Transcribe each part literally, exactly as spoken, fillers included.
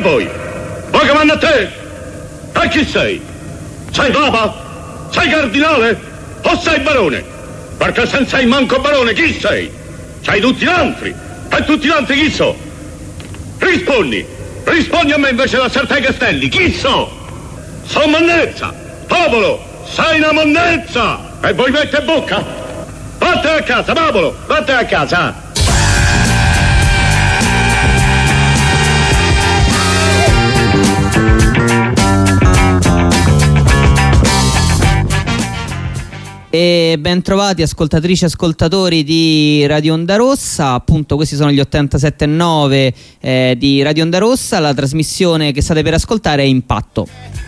voi? Voi che vanno a te? E chi sei? Sei papa? Sei cardinale? O sei barone? Perché se non sei manco barone, chi sei? Sei tutti l'altri. E tutti gli altri chi so? Rispondi. Rispondi a me invece da Sartai Castelli. Chi so? Sono monnezza. Popolo, sei una monnezza. E voi mette bocca? Vattene a casa, popolo. Vattene a casa. E ben trovati ascoltatrici e ascoltatori di Radio Onda Rossa. Appunto, questi sono gli ottantasette virgola nove eh, di Radio Onda Rossa. La trasmissione che state per ascoltare è Impatto.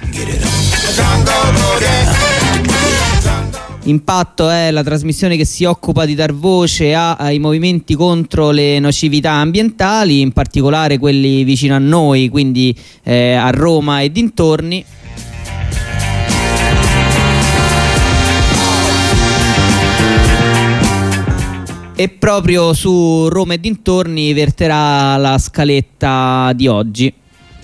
Impatto è la trasmissione che si occupa di dar voce a, ai movimenti contro le nocività ambientali, in particolare quelli vicino a noi, quindi eh, a Roma e dintorni. E proprio su Roma e dintorni verterà la scaletta di oggi.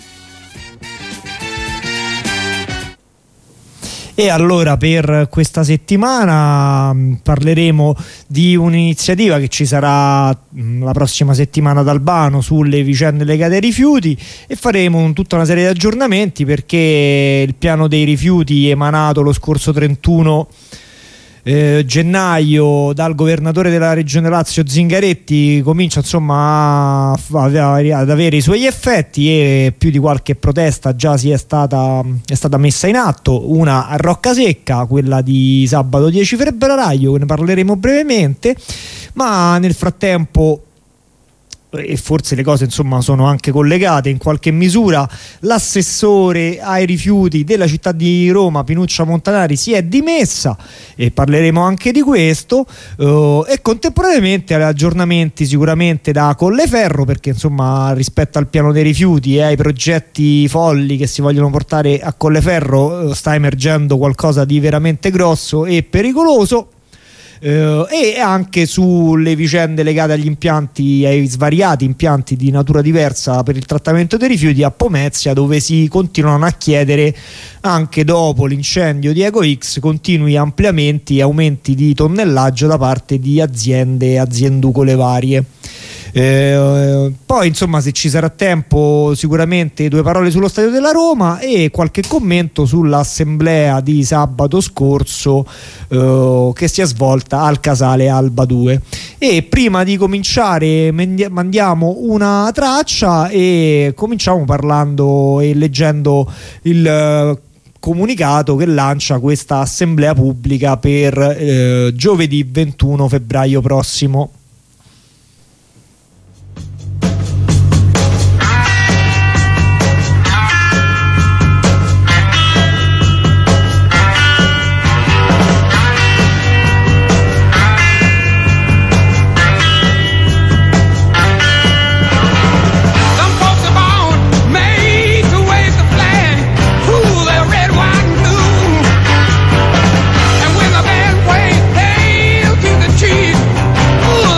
E allora per questa settimana parleremo di un'iniziativa che ci sarà la prossima settimana ad Albano sulle vicende legate ai rifiuti, e faremo tutta una serie di aggiornamenti perché il piano dei rifiuti emanato lo scorso trentuno Eh, gennaio dal governatore della regione Lazio Zingaretti comincia insomma a, a, ad avere i suoi effetti, e più di qualche protesta già si è stata, è stata messa in atto. Una a Roccasecca, quella di sabato dieci febbraio, ne parleremo brevemente, ma nel frattempo, e forse le cose insomma sono anche collegate in qualche misura, l'assessore ai rifiuti della città di Roma Pinuccia Montanari si è dimessa, e parleremo anche di questo, uh, e contemporaneamente aggiornamenti sicuramente da Colleferro, perché insomma rispetto al piano dei rifiuti e ai progetti folli che si vogliono portare a Colleferro uh, sta emergendo qualcosa di veramente grosso e pericoloso. Uh, e anche sulle vicende legate agli impianti, ai svariati impianti di natura diversa per il trattamento dei rifiuti a Pomezia, dove si continuano a chiedere, anche dopo l'incendio di EcoX, continui ampliamenti e aumenti di tonnellaggio da parte di aziende azienducole varie. Eh, poi insomma, se ci sarà tempo, sicuramente due parole sullo stadio della Roma e qualche commento sull'assemblea di sabato scorso eh, che si è svolta al Casale Alba due. E prima di cominciare mandiamo una traccia e cominciamo parlando e leggendo il comunicato che lancia questa assemblea pubblica per eh, giovedì ventuno febbraio prossimo. Ooh,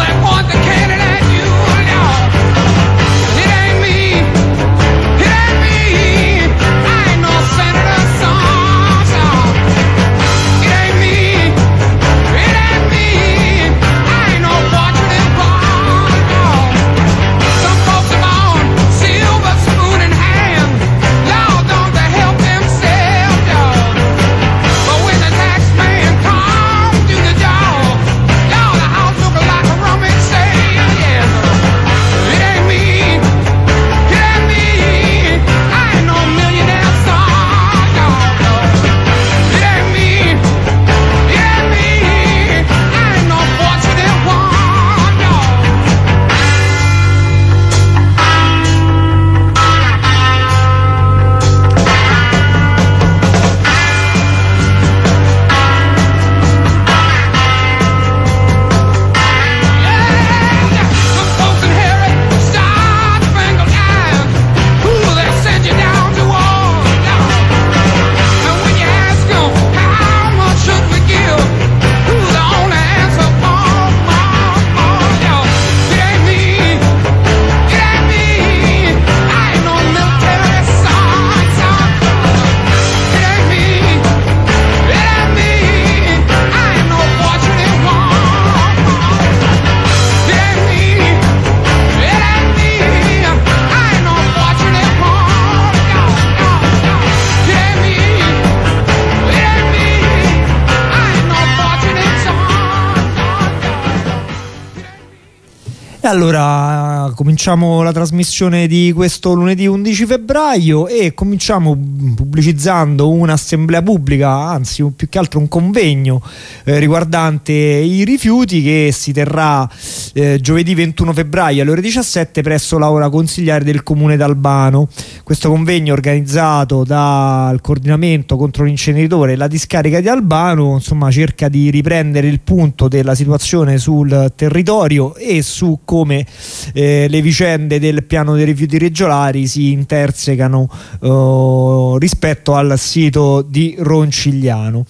allora cominciamo la trasmissione di questo lunedì undici febbraio e cominciamo pubblicizzando un'assemblea pubblica, anzi più che altro un convegno eh, riguardante i rifiuti, che si terrà eh, giovedì ventuno febbraio alle ore diciassette presso l'aula consigliare del comune d'Albano. Questo convegno, organizzato dal coordinamento contro l'inceneritore e la discarica di Albano, insomma cerca di riprendere il punto della situazione sul territorio e su come eh, le vicende del piano dei rifiuti regionali si intersecano eh, rispetto al sito di Roncigliano.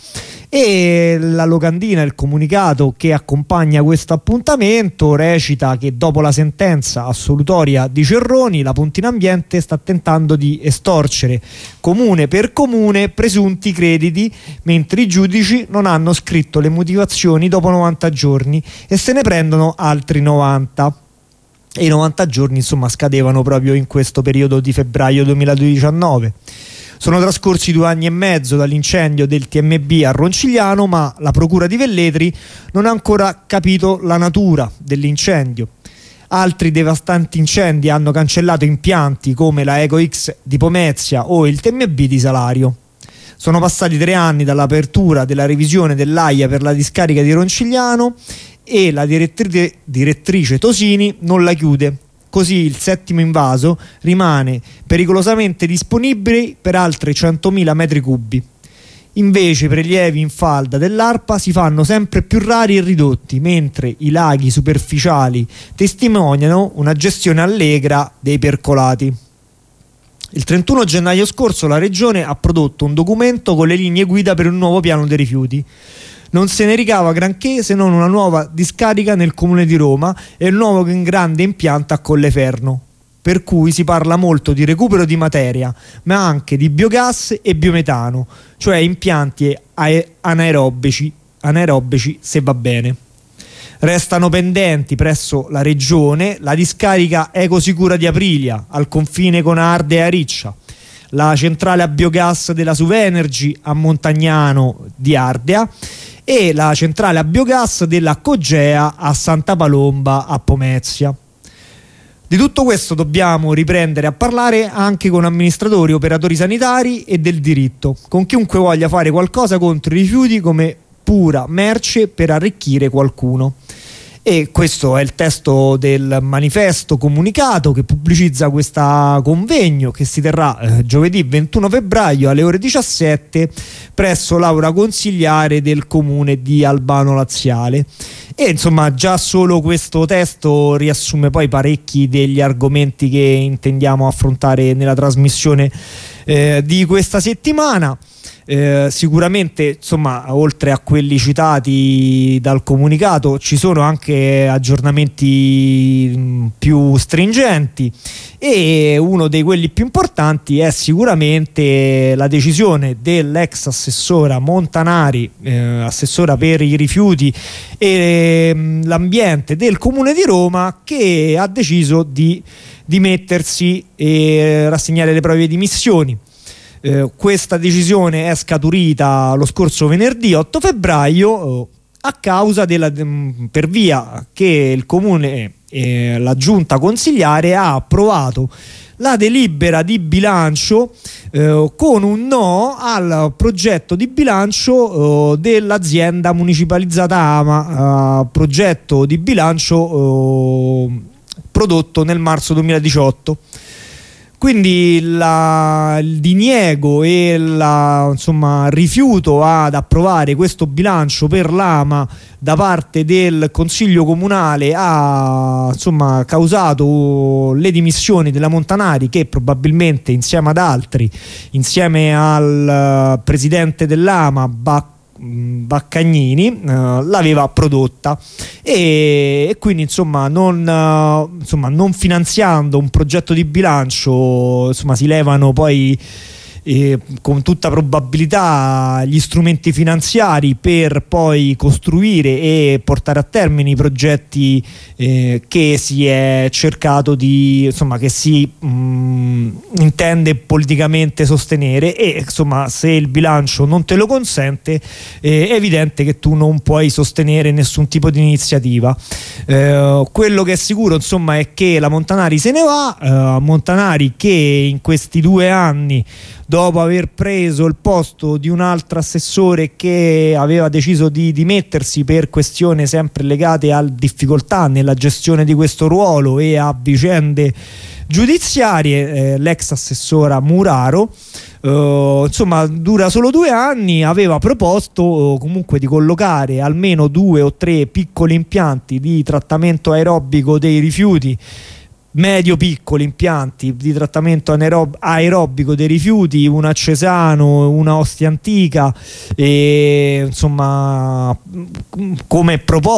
E la locandina, il comunicato che accompagna questo appuntamento, recita che dopo la sentenza assolutoria di Cerroni, la Pontina Ambiente sta tentando di estorcere comune per comune presunti crediti, mentre i giudici non hanno scritto le motivazioni dopo novanta giorni e se ne prendono altri novanta. E i novanta giorni insomma scadevano proprio in questo periodo di febbraio duemiladiciannove. Sono trascorsi due anni e mezzo dall'incendio del T M B a Roncigliano, ma la procura di Velletri non ha ancora capito la natura dell'incendio. Altri devastanti incendi hanno cancellato impianti come la Eco X di Pomezia o il T M B di Salario. Sono passati tre anni dall'apertura della revisione dell'A I A per la discarica di Roncigliano e la direttrice, direttrice Tosini non la chiude. Così il settimo invaso rimane pericolosamente disponibile per altri centomila metri cubi. Invece i prelievi in falda dell'ARPA si fanno sempre più rari e ridotti, mentre i laghi superficiali testimoniano una gestione allegra dei percolati. Il trentuno gennaio scorso la Regione ha prodotto un documento con le linee guida per un nuovo piano dei rifiuti. Non se ne ricava granché se non una nuova discarica nel comune di Roma e il nuovo grande impianto a Colleferno, per cui si parla molto di recupero di materia, ma anche di biogas e biometano, cioè impianti anaerobici, anaerobici se va bene. Restano pendenti presso la Regione la discarica Ecosicura di Aprilia, al confine con Ardea e Ariccia, la centrale a biogas della Suvenergy a Montagnano di Ardea e la centrale a biogas della Cogea a Santa Palomba a Pomezia. Di tutto questo dobbiamo riprendere a parlare anche con amministratori, operatori sanitari e del diritto, con chiunque voglia fare qualcosa contro i rifiuti come pura merce per arricchire qualcuno. E questo è il testo del manifesto comunicato che pubblicizza questo convegno che si terrà eh, giovedì ventuno febbraio alle ore diciassette presso l'aula consigliare del comune di Albano Laziale. E insomma già solo questo testo riassume poi parecchi degli argomenti che intendiamo affrontare nella trasmissione eh, di questa settimana. Eh, sicuramente insomma oltre a quelli citati dal comunicato ci sono anche aggiornamenti mh, più stringenti e uno dei quelli più importanti è sicuramente la decisione dell'ex assessora Montanari, eh, assessora per i rifiuti e mh, l'ambiente del comune di Roma, che ha deciso di dimettersi e rassegnare le proprie dimissioni. Eh, questa decisione è scaturita lo scorso venerdì otto febbraio eh, a causa della mh, per via che il comune e la giunta consigliare ha approvato la delibera di bilancio eh, con un no al progetto di bilancio eh, dell'azienda municipalizzata Ama, eh, progetto di bilancio eh, prodotto nel marzo duemiladiciotto. Quindi la, il diniego e il insomma, rifiuto ad approvare questo bilancio per l'Ama da parte del Consiglio Comunale ha insomma, causato le dimissioni della Montanari, che probabilmente insieme ad altri, insieme al uh, presidente dell'Ama Bacco Baccagnini, eh, l'aveva prodotta e, e quindi insomma non, uh, insomma non finanziando un progetto di bilancio insomma si levano poi eh, con tutta probabilità gli strumenti finanziari per poi costruire e portare a termine i progetti eh, che si è cercato di, insomma, che si mh, intende politicamente sostenere, e insomma se il bilancio non te lo consente eh, è evidente che tu non puoi sostenere nessun tipo di iniziativa. Eh, quello che è sicuro, insomma, è che la Montanari se ne va, eh, Montanari che in questi due anni, dopo aver preso il posto di un altro assessore che aveva deciso di dimettersi per questioni sempre legate a difficoltà nella gestione di questo ruolo e a vicende giudiziarie, eh, l'ex assessora Muraro, Uh, insomma dura solo due anni, aveva proposto uh, comunque di collocare almeno due o tre piccoli impianti di trattamento aerobico dei rifiuti, medio piccoli impianti di trattamento anaerob- aerobico dei rifiuti, una a Cesano, una a Ostia Antica, e insomma come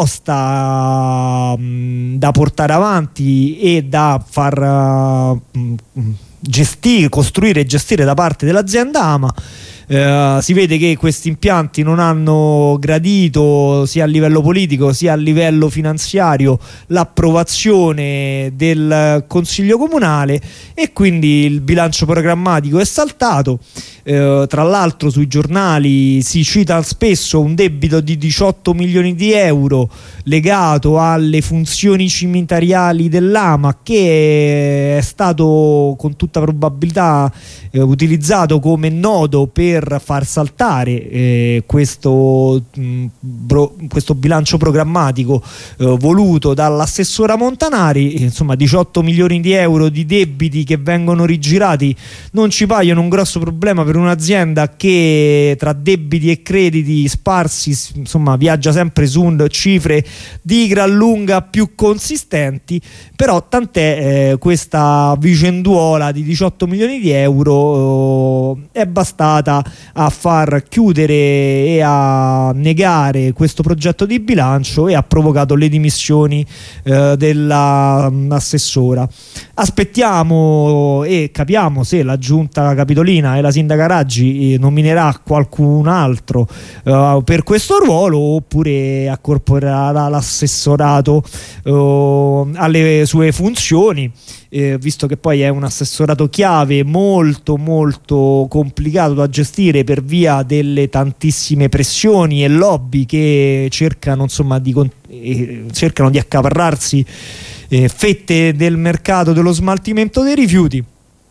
proposta mh, da portare avanti e da far uh, gestire, costruire e gestire da parte dell'azienda AMA. Eh, si vede che questi impianti non hanno gradito sia a livello politico sia a livello finanziario l'approvazione del Consiglio Comunale, e quindi il bilancio programmatico è saltato. Eh, tra l'altro sui giornali si cita spesso un debito di diciotto milioni di euro legato alle funzioni cimitariali dell'AMA, che è stato con tutta probabilità eh, utilizzato come nodo per far saltare eh, questo, mh, bro, questo bilancio programmatico eh, voluto dall'assessora Montanari. Insomma, diciotto milioni di euro di debiti che vengono rigirati non ci paiono un grosso problema per un'azienda che tra debiti e crediti sparsi, insomma, viaggia sempre su cifre di gran lunga più consistenti. Però tant'è, eh, questa vicenduola di diciotto milioni di euro eh, è bastata a far chiudere e a negare questo progetto di bilancio, e ha provocato le dimissioni eh, dell'assessora. Aspettiamo e capiamo se la giunta capitolina e la sindaca Raggi nominerà qualcun altro uh, per questo ruolo, oppure accorporerà l'assessorato uh, alle sue funzioni, eh, visto che poi è un assessorato chiave molto molto complicato da gestire per via delle tantissime pressioni e lobby che cercano, insomma, di, eh, cercano di accaparrarsi eh, fette del mercato dello smaltimento dei rifiuti.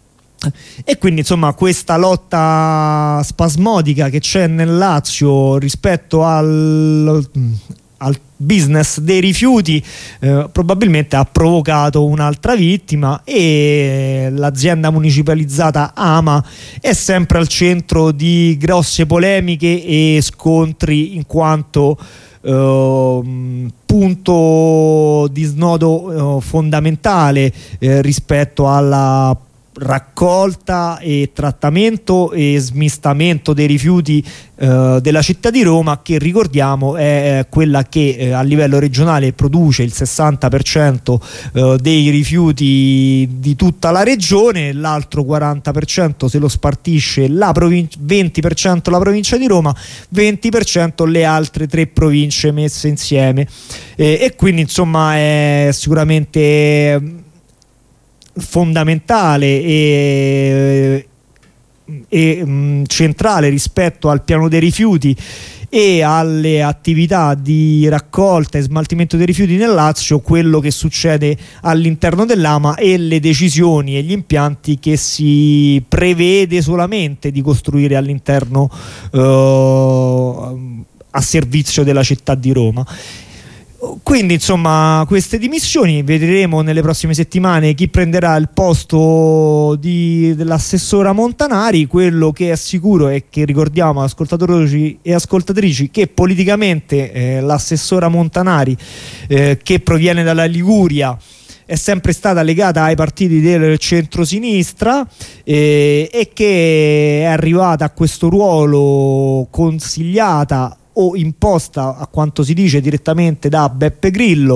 E quindi, insomma, questa lotta spasmodica che c'è nel Lazio rispetto al, al business dei rifiuti eh, probabilmente ha provocato un'altra vittima, e l'azienda municipalizzata AMA è sempre al centro di grosse polemiche e scontri, in quanto Uh, punto di snodo uh, fondamentale uh, rispetto alla raccolta e trattamento e smistamento dei rifiuti eh, della città di Roma, che ricordiamo è eh, quella che eh, a livello regionale produce il sessanta per cento eh, dei rifiuti di tutta la regione, l'altro quaranta per cento se lo spartisce la provin- venti per cento la provincia di Roma, venti per cento le altre tre province messe insieme, eh, e quindi, insomma, è sicuramente fondamentale e, e mh, centrale rispetto al piano dei rifiuti e alle attività di raccolta e smaltimento dei rifiuti nel Lazio quello che succede all'interno dell'AMA e le decisioni e gli impianti che si prevede solamente di costruire all'interno eh, a servizio della città di Roma. Quindi, insomma, queste dimissioni, vedremo nelle prossime settimane chi prenderà il posto di, dell'assessora Montanari. Quello che è sicuro è che, ricordiamo ascoltatori e ascoltatrici, che politicamente eh, l'assessora Montanari eh, che proviene dalla Liguria è sempre stata legata ai partiti del centrosinistra eh, e che è arrivata a questo ruolo consigliata o imposta, a quanto si dice, direttamente da Beppe Grillo,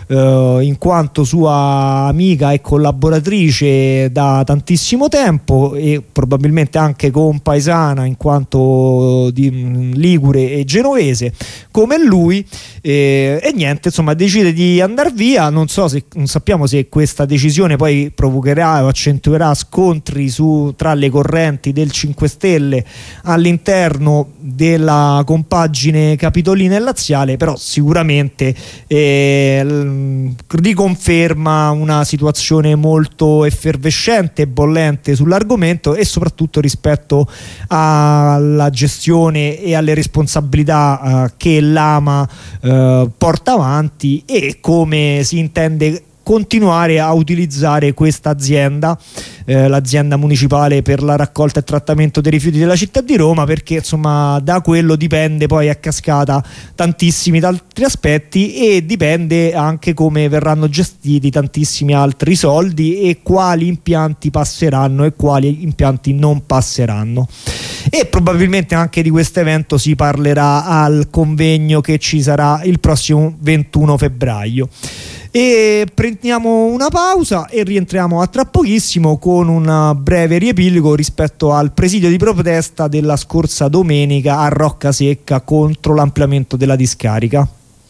eh, in quanto sua amica e collaboratrice da tantissimo tempo e probabilmente anche compaesana in quanto di mh, ligure e genovese come lui, eh, e niente, insomma decide di andare via. Non so se, non sappiamo se questa decisione poi provocherà o accentuerà scontri su, tra le correnti del cinque Stelle all'interno della compagine capitolina e laziale, però sicuramente eh, riconferma una situazione molto effervescente e bollente sull'argomento, e soprattutto rispetto alla gestione e alle responsabilità eh, che l'Ama eh, porta avanti e come si intende continuare a utilizzare questa azienda, eh, l'azienda municipale per la raccolta e trattamento dei rifiuti della città di Roma, perché insomma da quello dipende poi a cascata tantissimi altri aspetti, e dipende anche come verranno gestiti tantissimi altri soldi e quali impianti passeranno e quali impianti non passeranno. E probabilmente anche di questo evento si parlerà al convegno che ci sarà il prossimo ventuno febbraio. E prendiamo una pausa e rientriamo a tra pochissimo con un breve riepilogo rispetto al presidio di protesta della scorsa domenica a Roccasecca contro l'ampliamento della discarica.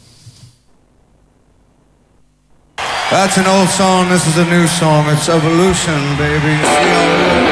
That's an old song, this is a new song, it's Evolution, baby.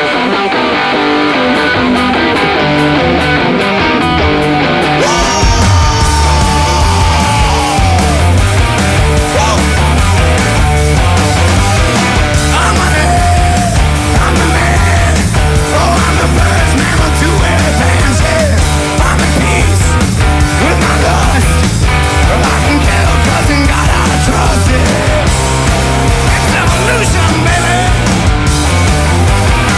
Evolution, baby.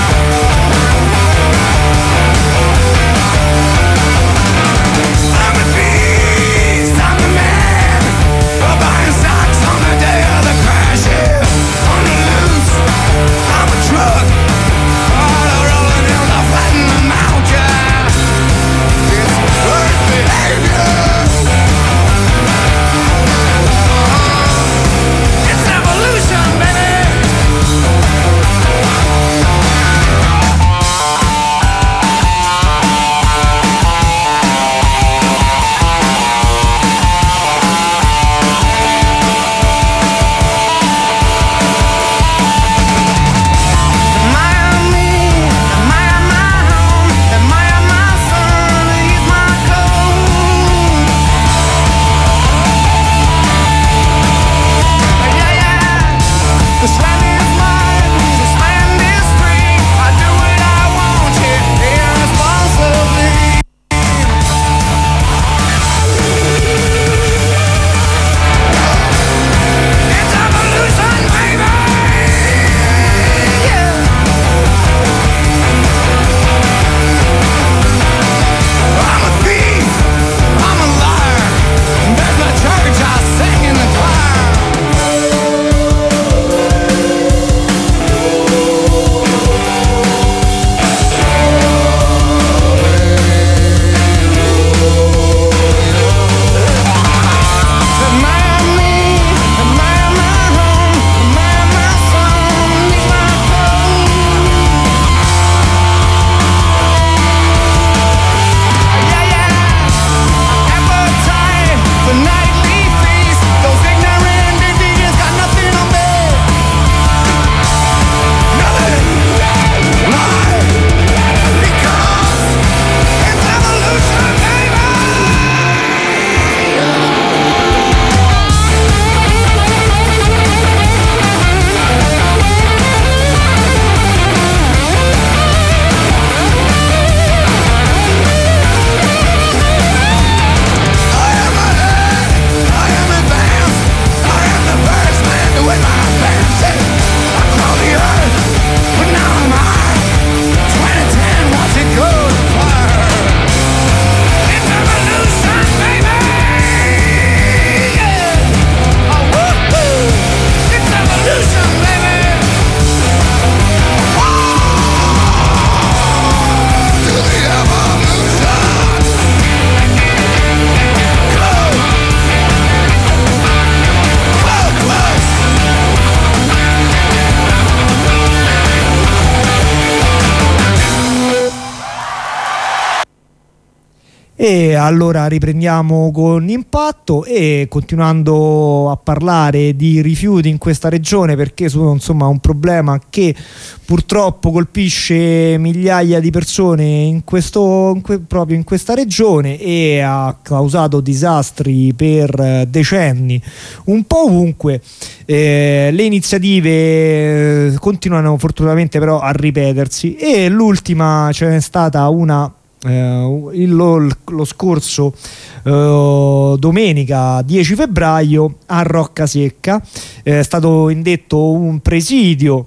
E allora riprendiamo con Impatto e continuando a parlare di rifiuti in questa regione, perché sono insomma un problema che purtroppo colpisce migliaia di persone in questo, in que, proprio in questa regione, e ha causato disastri per decenni un po' ovunque. Eh, le iniziative continuano fortunatamente però a ripetersi, e l'ultima ce n'è stata una Uh, il, lo, lo scorso uh, domenica dieci febbraio a Roccasecca. È stato indetto un presidio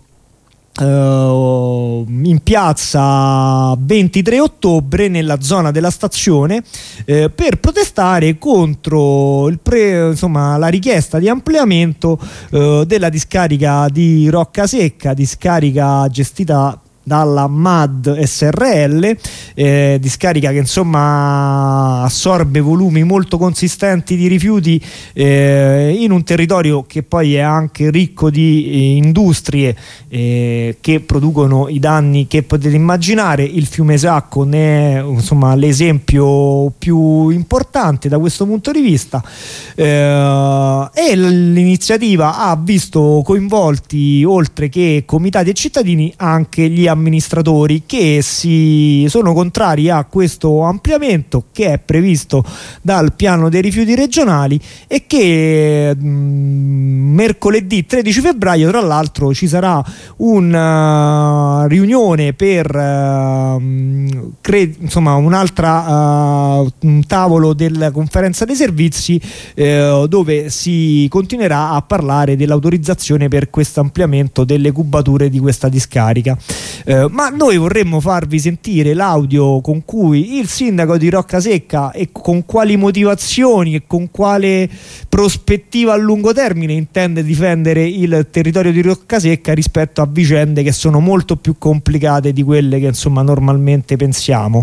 Uh, in piazza ventitré ottobre nella zona della stazione uh, per protestare contro il pre, insomma, la richiesta di ampliamento uh, della discarica di Roccasecca, discarica gestita dalla M A D S R L, eh, discarica che insomma assorbe volumi molto consistenti di rifiuti eh, in un territorio che poi è anche ricco di eh, industrie eh, che producono i danni che potete immaginare. Il fiume Sacco ne è insomma l'esempio più importante da questo punto di vista, eh, e l'iniziativa ha visto coinvolti, oltre che comitati e cittadini, anche gli amministratori amministratori che si sono contrari a questo ampliamento che è previsto dal piano dei rifiuti regionali, e che mh, mercoledì tredici febbraio tra l'altro ci sarà una uh, riunione per uh, cre- insomma un'altra uh, un tavolo della conferenza dei servizi uh, dove si continuerà a parlare dell'autorizzazione per questo ampliamento delle cubature di questa discarica. Uh, ma noi vorremmo farvi sentire l'audio con cui il sindaco di Roccasecca, e con quali motivazioni e con quale prospettiva a lungo termine intende difendere il territorio di Roccasecca rispetto a vicende che sono molto più complicate di quelle che insomma normalmente pensiamo.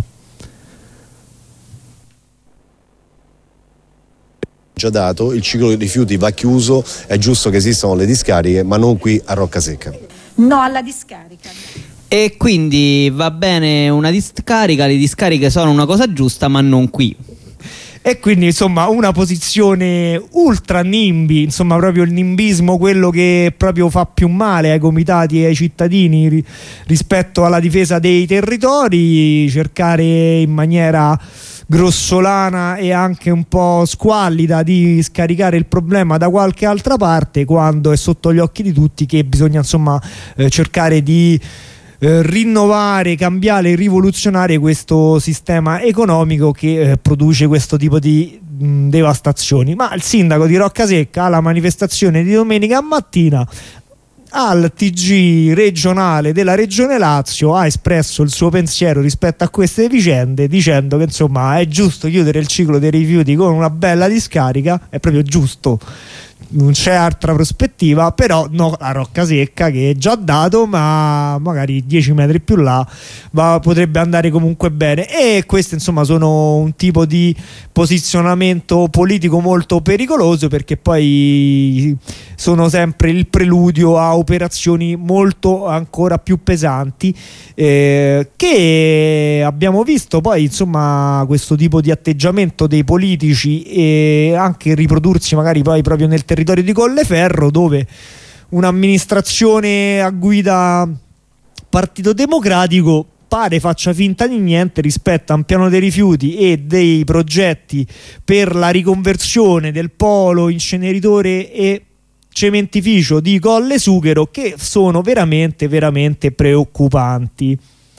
Già dato, il ciclo dei rifiuti va chiuso, è giusto che esistano le discariche, ma non qui a Roccasecca. No alla discarica. E quindi va bene una discarica, le discariche sono una cosa giusta, ma non qui. E quindi insomma una posizione ultra nimbi, insomma proprio il nimbismo, quello che proprio fa più male ai comitati e ai cittadini ri- rispetto alla difesa dei territori, cercare in maniera grossolana e anche un po' squallida di scaricare il problema da qualche altra parte, quando è sotto gli occhi di tutti che bisogna insomma eh, cercare di Eh, rinnovare, cambiare, rivoluzionare questo sistema economico che eh, produce questo tipo di mh, devastazioni. Ma il sindaco di Roccasecca alla manifestazione di domenica mattina al T G regionale della Regione Lazio ha espresso il suo pensiero rispetto a queste vicende, dicendo che insomma è giusto chiudere il ciclo dei rifiuti con una bella discarica, è proprio giusto, non c'è altra prospettiva, però no a Roccasecca che è già dato, ma magari dieci metri più là va, potrebbe andare comunque bene. E queste insomma sono un tipo di posizionamento politico molto pericoloso, perché poi sono sempre il preludio a operazioni molto ancora più pesanti eh, che abbiamo visto poi insomma questo tipo di atteggiamento dei politici e anche riprodursi magari poi proprio nel territorio di Colleferro, dove un'amministrazione a guida Partito Democratico pare faccia finta di niente rispetto a un piano dei rifiuti e dei progetti per la riconversione del polo inceneritore e cementificio di Colle Sughero, che sono veramente veramente preoccupanti,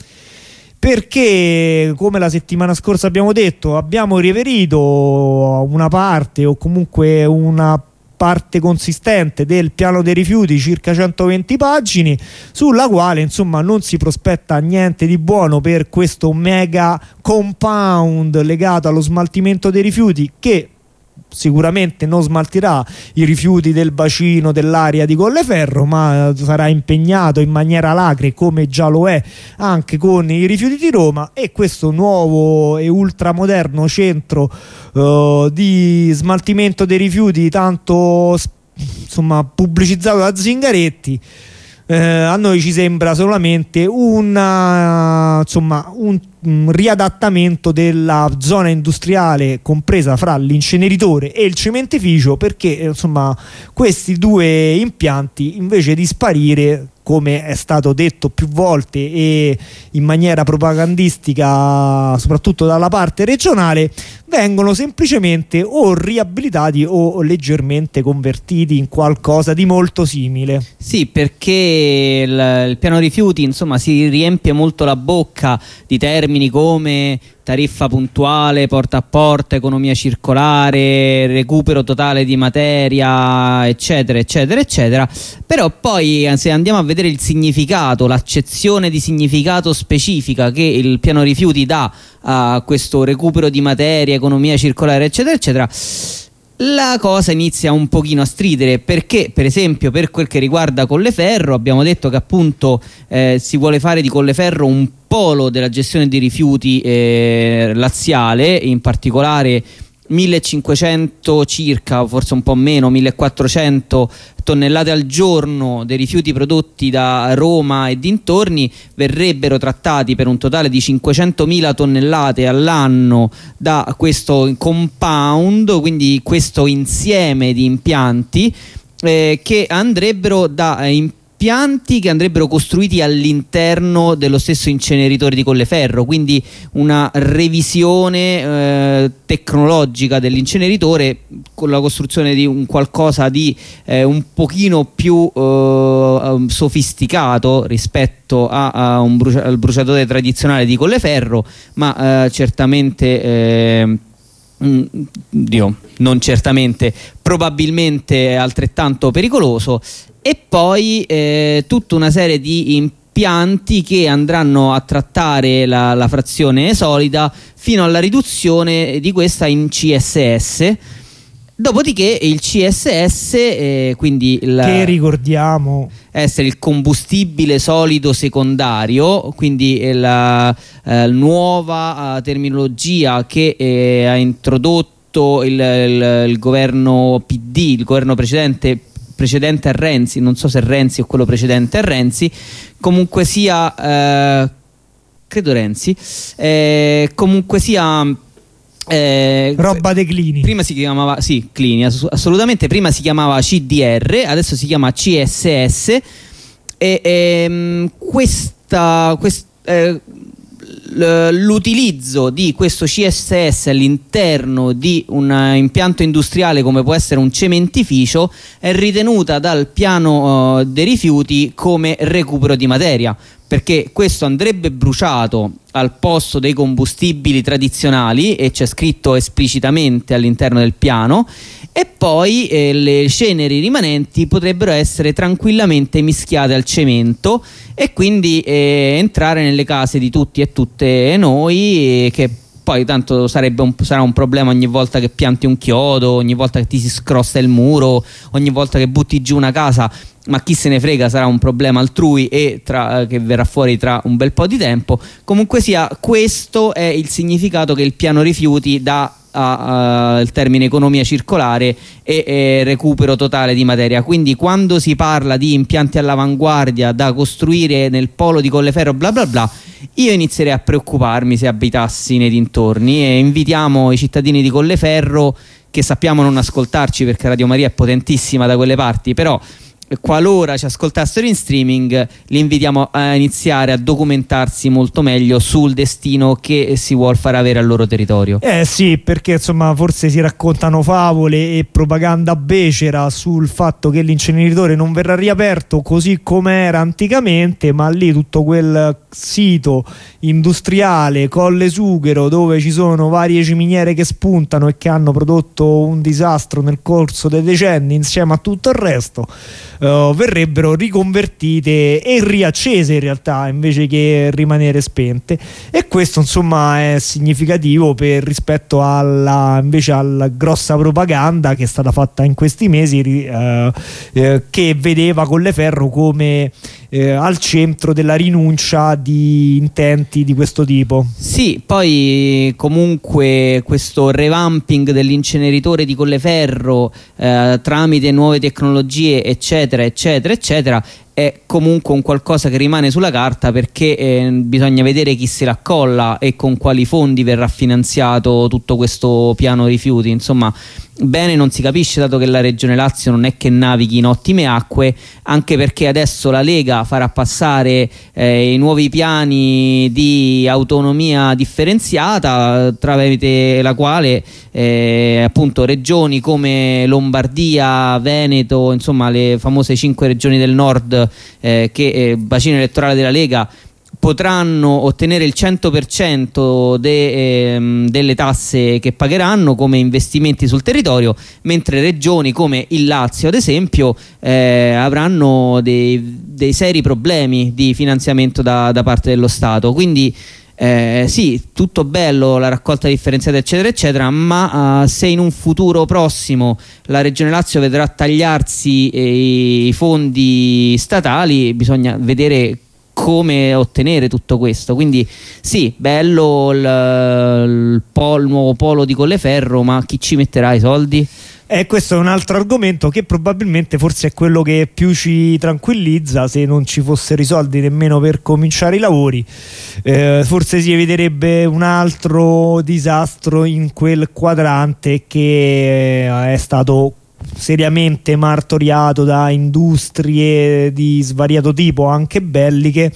perché come la settimana scorsa abbiamo detto, abbiamo riverito una parte o comunque una parte consistente del piano dei rifiuti, circa centoventi pagine, sulla quale insomma non si prospetta niente di buono per questo mega compound legato allo smaltimento dei rifiuti, che sicuramente non smaltirà i rifiuti del bacino dell'area di Colleferro, ma sarà impegnato in maniera alacre, come già lo è anche con i rifiuti di Roma. E questo nuovo e ultramoderno centro uh, di smaltimento dei rifiuti, tanto insomma pubblicizzato da Zingaretti, Eh, a noi ci sembra solamente una, insomma, un mh, riadattamento della zona industriale compresa fra l'inceneritore e il cementificio, perché eh, insomma questi due impianti, invece di sparire, come è stato detto più volte e in maniera propagandistica soprattutto dalla parte regionale, vengono semplicemente o riabilitati o leggermente convertiti in qualcosa di molto simile. Sì, perché il, il piano rifiuti insomma si riempie molto la bocca di termini come tariffa puntuale, porta a porta, economia circolare, recupero totale di materia, eccetera eccetera eccetera, però poi se andiamo a vedere il significato, l'accezione di significato specifica che il piano rifiuti dà a questo recupero di materia, economia circolare, eccetera eccetera, la cosa inizia un pochino a stridere, perché per esempio per quel che riguarda Colleferro abbiamo detto che appunto eh, si vuole fare di Colleferro un polo della gestione di rifiuti eh, laziale, in particolare millecinquecento circa, forse un po' meno, millequattrocento tonnellate al giorno dei rifiuti prodotti da Roma e dintorni verrebbero trattati per un totale di cinquecentomila tonnellate all'anno da questo compound, quindi questo insieme di impianti eh, che andrebbero da eh, impianti che andrebbero costruiti all'interno dello stesso inceneritore di Colleferro, quindi una revisione eh, tecnologica dell'inceneritore con la costruzione di un qualcosa di eh, un pochino più eh, sofisticato rispetto a, a un brucia- al bruciatore tradizionale di Colleferro, ma eh, certamente eh, Mm, Dio, non certamente, probabilmente altrettanto pericoloso, e poi eh, tutta una serie di impianti che andranno a trattare la, la frazione solida fino alla riduzione di questa in C S S. Dopodiché il C S S, eh, quindi il, che ricordiamo essere il combustibile solido secondario, quindi la eh, nuova uh, terminologia che eh, ha introdotto il, il, il governo P D, il governo precedente precedente a Renzi, non so se Renzi o quello precedente a Renzi, comunque sia eh, credo Renzi, eh, comunque sia Eh, roba de Clini. Prima si chiamava sì, Clini, ass- assolutamente. Prima si chiamava C D R, adesso si chiama C S S. E ehm, questa, quest, eh, l'utilizzo di questo C S S all'interno di un impianto industriale come può essere un cementificio è ritenuta dal piano uh, dei rifiuti come recupero di materia, perché questo andrebbe bruciato al posto dei combustibili tradizionali, e c'è scritto esplicitamente all'interno del piano, e poi eh, le ceneri rimanenti potrebbero essere tranquillamente mischiate al cemento e quindi eh, entrare nelle case di tutti e tutte noi, e che poi tanto sarebbe un, sarà un problema ogni volta che pianti un chiodo, ogni volta che ti si scrosta il muro, ogni volta che butti giù una casa, ma chi se ne frega, sarà un problema altrui e tra, che verrà fuori tra un bel po' di tempo. Comunque sia, questo è il significato che il piano rifiuti dà al termine economia circolare e, e recupero totale di materia. Quindi quando si parla di impianti all'avanguardia da costruire nel polo di Colleferro bla bla bla, io inizierei a preoccuparmi se abitassi nei dintorni, e invitiamo i cittadini di Colleferro, che sappiamo non ascoltarci perché Radio Maria è potentissima da quelle parti, però qualora ci ascoltassero in streaming, li invitiamo a iniziare a documentarsi molto meglio sul destino che si vuol far avere al loro territorio. Eh sì, perché insomma forse si raccontano favole e propaganda becera sul fatto che l'inceneritore non verrà riaperto così come era anticamente, ma lì tutto quel sito industriale Colle Sughero, dove ci sono varie ciminiere che spuntano e che hanno prodotto un disastro nel corso dei decenni insieme a tutto il resto, Uh, verrebbero riconvertite e riaccese in realtà, invece che rimanere spente, e questo insomma è significativo per rispetto alla invece alla grossa propaganda che è stata fatta in questi mesi, uh, uh, che vedeva Colleferro come eh, al centro della rinuncia di intenti di questo tipo. Sì, poi comunque questo revamping dell'inceneritore di Colleferro eh, tramite nuove tecnologie eccetera eccetera eccetera è comunque un qualcosa che rimane sulla carta, perché eh, bisogna vedere chi se la accolla e con quali fondi verrà finanziato tutto questo piano rifiuti. Insomma, bene non si capisce, dato che la Regione Lazio non è che navighi in ottime acque, anche perché adesso la Lega farà passare eh, i nuovi piani di autonomia differenziata, tramite la quale eh, appunto regioni come Lombardia, Veneto, insomma le famose cinque regioni del nord, eh, che eh, bacino elettorale della Lega, potranno ottenere il cento per cento de, ehm, delle tasse che pagheranno come investimenti sul territorio, mentre regioni come il Lazio ad esempio eh, avranno dei, dei seri problemi di finanziamento da, da parte dello Stato. Quindi eh, sì, tutto bello, la raccolta differenziata eccetera eccetera, ma uh, se in un futuro prossimo la Regione Lazio vedrà tagliarsi eh, i fondi statali, bisogna vedere come ottenere tutto questo. Quindi sì, bello il, il, pol, il nuovo polo di Colleferro, ma chi ci metterà i soldi? E eh, questo è un altro argomento che probabilmente forse è quello che più ci tranquillizza. Se non ci fossero i soldi nemmeno per cominciare i lavori, eh, forse si eviterebbe un altro disastro in quel quadrante che è stato seriamente martoriato da industrie di svariato tipo, anche belliche,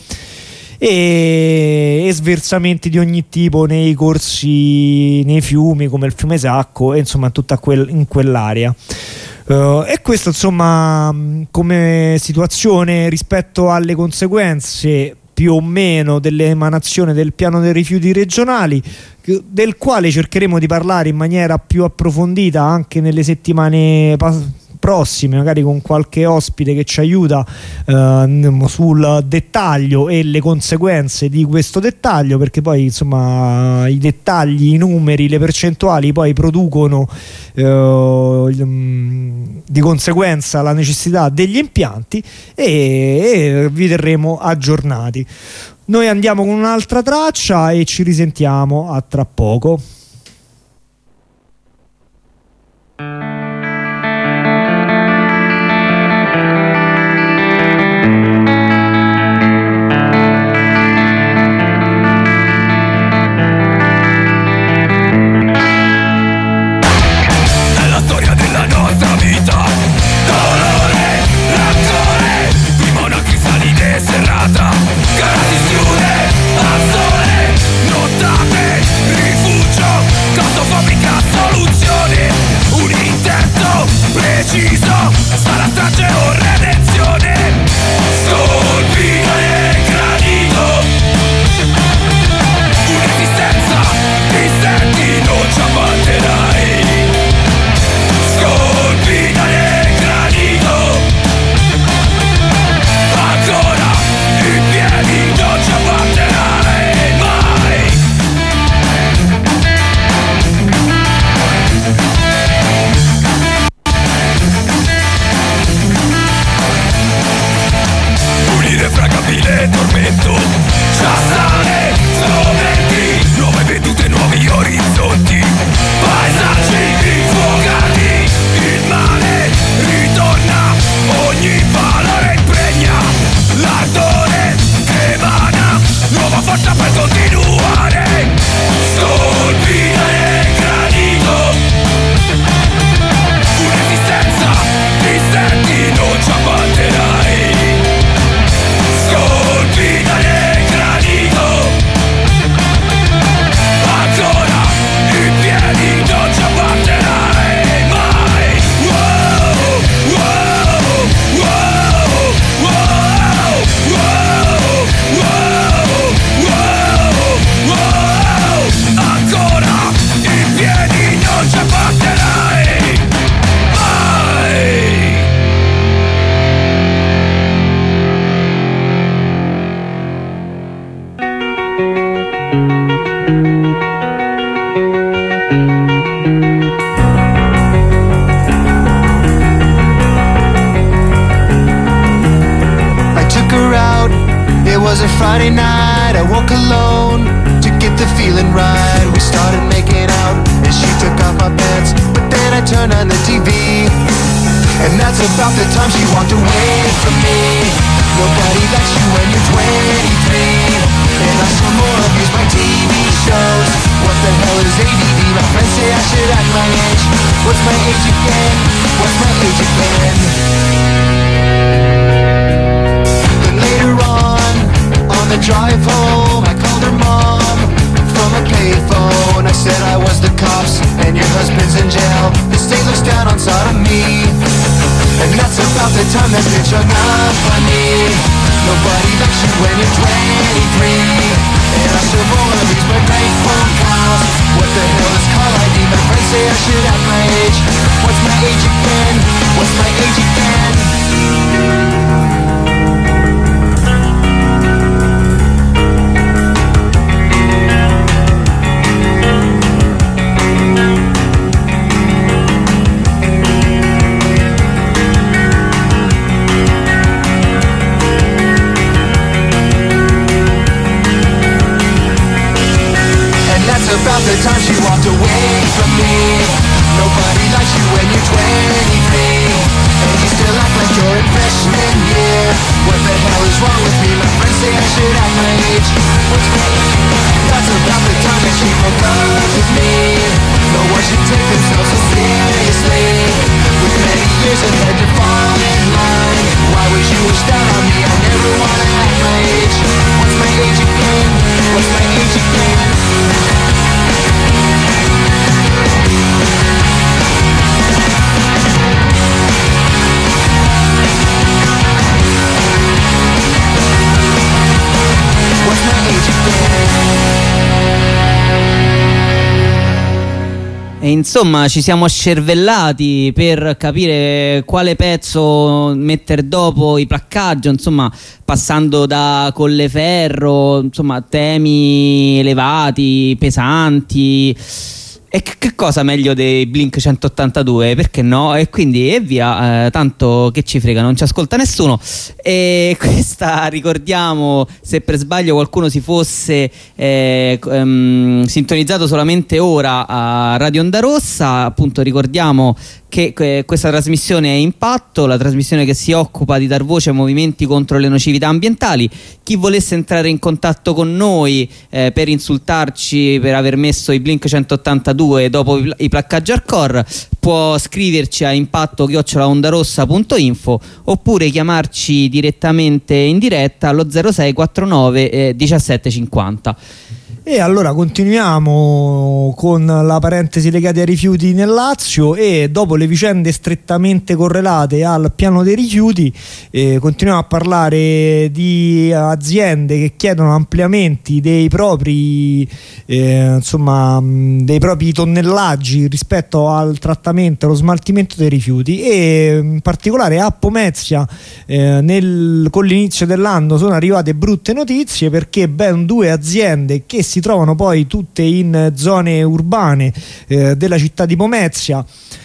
e, e sversamenti di ogni tipo nei corsi, nei fiumi come il fiume Sacco, e insomma tutta quel, in quell'area. Uh, e questo insomma come situazione rispetto alle conseguenze più o meno dell'emanazione del piano dei rifiuti regionali, del quale cercheremo di parlare in maniera più approfondita anche nelle settimane prossime, magari con qualche ospite che ci aiuta eh, sul dettaglio e le conseguenze di questo dettaglio, perché poi insomma i dettagli, i numeri, le percentuali poi producono eh, di conseguenza la necessità degli impianti, e, e vi terremo aggiornati. Noi andiamo con un'altra traccia e ci risentiamo a tra poco. Gara si chiude al sole, nottate, rifugio. Nobody likes you when you're twenty-three, and I still more abuse my T V shows. What the hell is A D D? My friends say I should act my age. What's my age again? What's my age again? Then later on, on the drive home, I called her mom from a payphone. I said I was the cops and your husband's in jail. The state looks down on sodomy, and that's about the time that bitch hung up on me. Nobody likes you when you're twenty-three, and I still roll on these my bank phone calls. What the hell is call I D? My friends say I should have my age. What's my age again? What's my age again? About the time she walked away from me. Nobody likes you when you're twenty-three, and you still act like you're in freshman year. What the hell is wrong with me? My friends say I should act my age. What's my age? That's about the time that she broke up with me. No one should take themselves so seriously, with many years ahead to fall in line. Why would you wish that on me? I never wanna act my age. What's my age again? What's my age again? E insomma ci siamo scervellati per capire quale pezzo mettere dopo i placcaggio, insomma passando da Colleferro, insomma temi elevati, pesanti. E che, che cosa meglio dei Blink centottantadue? Perché no? E quindi e via, eh, tanto che ci frega, non ci ascolta nessuno. E questa, ricordiamo, se per sbaglio qualcuno si fosse eh, um, sintonizzato solamente ora a Radio Onda Rossa, appunto ricordiamo che eh, questa trasmissione è Impatto, la trasmissione che si occupa di dar voce ai movimenti contro le nocività ambientali. Chi volesse entrare in contatto con noi eh, per insultarci per aver messo i Blink centottantadue dopo i, i placcaggi hardcore può scriverci a impatto chiocciola ondarossa punto info oppure chiamarci direttamente in diretta allo zero sei quarantanove eh, diciassette cinquanta. E allora continuiamo con la parentesi legata ai rifiuti nel Lazio, e dopo le vicende strettamente correlate al piano dei rifiuti eh, continuiamo a parlare di aziende che chiedono ampliamenti dei propri eh, insomma dei propri tonnellaggi rispetto al trattamento e allo smaltimento dei rifiuti, e in particolare a Pomezia eh, nel, con l'inizio dell'anno sono arrivate brutte notizie, perché ben due aziende che si trovano poi tutte in zone urbane eh, della città di Pomezia,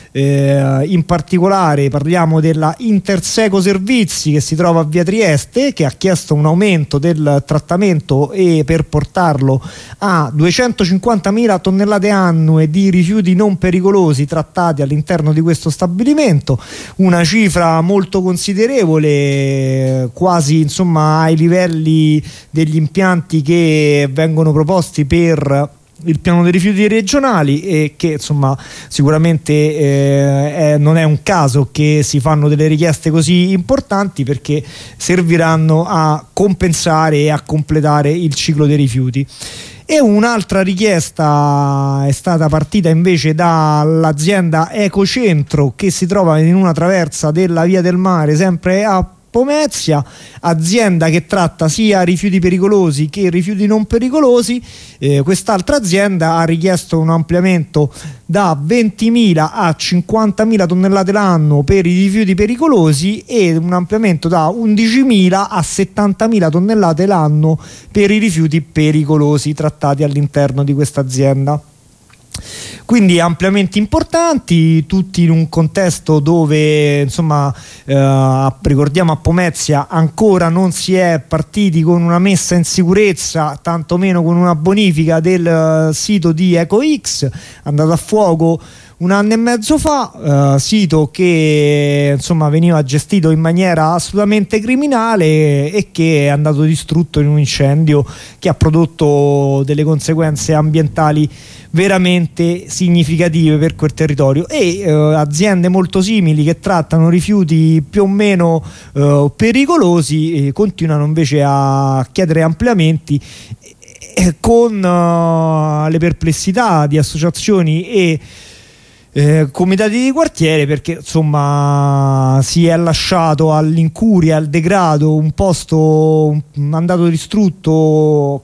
eh, in particolare parliamo della Interseco Servizi che si trova a via Trieste, che ha chiesto un aumento del trattamento e per portarlo a duecentocinquantamila tonnellate annue di rifiuti non pericolosi trattati all'interno di questo stabilimento, una cifra molto considerevole, quasi insomma ai livelli degli impianti che vengono proposti per il piano dei rifiuti regionali, e che insomma sicuramente eh, è, non è un caso che si fanno delle richieste così importanti, perché serviranno a compensare e a completare il ciclo dei rifiuti. E un'altra richiesta è stata partita invece dall'azienda Ecocentro, che si trova in una traversa della Via del Mare, sempre a Pomezia, azienda che tratta sia rifiuti pericolosi che rifiuti non pericolosi. Eh, quest'altra azienda ha richiesto un ampliamento da ventimila a cinquantamila tonnellate l'anno per i rifiuti pericolosi e un ampliamento da undicimila a settantamila tonnellate l'anno per i rifiuti pericolosi trattati all'interno di questa azienda. Quindi ampliamenti importanti, tutti in un contesto dove insomma eh, ricordiamo a Pomezia ancora non si è partiti con una messa in sicurezza, tantomeno con una bonifica del uh, sito di EcoX, andato a fuoco un anno e mezzo fa, eh, sito che insomma veniva gestito in maniera assolutamente criminale e che è andato distrutto in un incendio che ha prodotto delle conseguenze ambientali veramente significative per quel territorio, e eh, aziende molto simili che trattano rifiuti più o meno eh, pericolosi eh, continuano invece a chiedere ampliamenti eh, con eh, le perplessità di associazioni e Eh, comitati di quartiere, perché insomma si è lasciato all'incuria, al degrado, un posto andato distrutto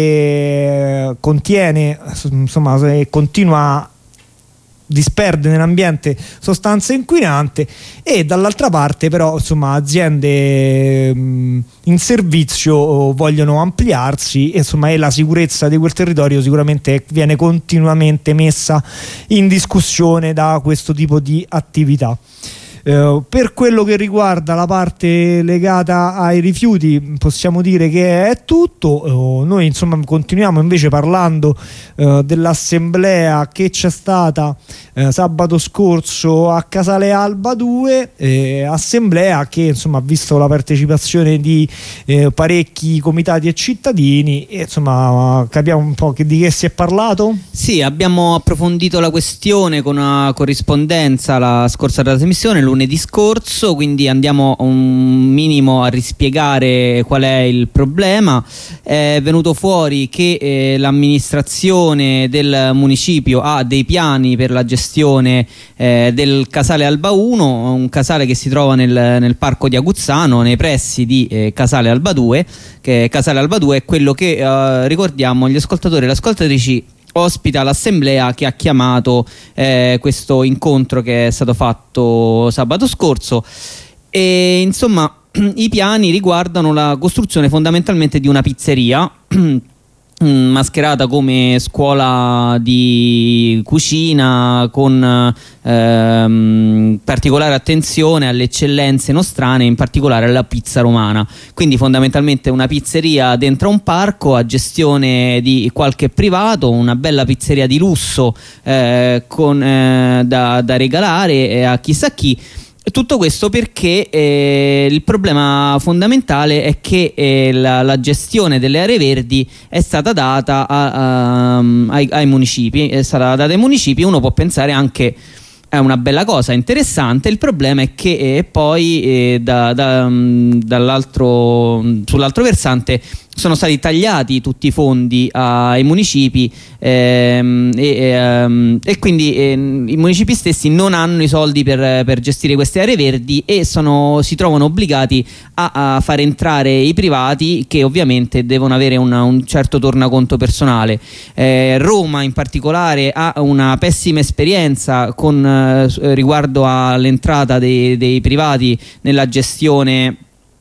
che contiene insomma e continua a disperde nell'ambiente sostanze inquinanti, e dall'altra parte però insomma aziende mh, in servizio vogliono ampliarsi, e insomma e la sicurezza di quel territorio sicuramente viene continuamente messa in discussione da questo tipo di attività. Uh, per quello che riguarda la parte legata ai rifiuti possiamo dire che è tutto. Uh, noi insomma continuiamo invece parlando uh, dell'assemblea che c'è stata uh, sabato scorso a Casale Alba due, eh, assemblea che insomma ha visto la partecipazione di eh, parecchi comitati e cittadini, e insomma capiamo un po' che, di che si è parlato. Sì, abbiamo approfondito la questione con una corrispondenza la scorsa trasmissione lunedì scorso, quindi andiamo un minimo a rispiegare qual è il problema. È venuto fuori che eh, l'amministrazione del municipio ha dei piani per la gestione eh, del Casale Alba uno, un casale che si trova nel, nel parco di Aguzzano, nei pressi di eh, Casale Alba due, che Casale Alba due è quello che eh, ricordiamo agli ascoltatori e alle ascoltatrici ospita l'assemblea che ha chiamato eh, questo incontro che è stato fatto sabato scorso. E insomma i piani riguardano la costruzione fondamentalmente di una pizzeria mascherata come scuola di cucina, con ehm, particolare attenzione alle eccellenze nostrane, in particolare alla pizza romana. Quindi fondamentalmente una pizzeria dentro un parco a gestione di qualche privato, una bella pizzeria di lusso eh, con, eh, da, da regalare a chissà chi. Tutto questo perché eh, il problema fondamentale è che eh, la, la gestione delle aree verdi è stata data a, a, ai, ai municipi, è stata data ai municipi. Uno può pensare anche è una bella cosa, interessante. Il problema è che eh, poi eh, da, da, dall'altro, sull'altro versante sono stati tagliati tutti i fondi ai municipi ehm, e, ehm, e quindi eh, i municipi stessi non hanno i soldi per, per gestire queste aree verdi, e sono, si trovano obbligati a, a fare entrare i privati, che ovviamente devono avere una, un certo tornaconto personale. eh, Roma in particolare ha una pessima esperienza con eh, riguardo all'entrata dei, dei privati nella gestione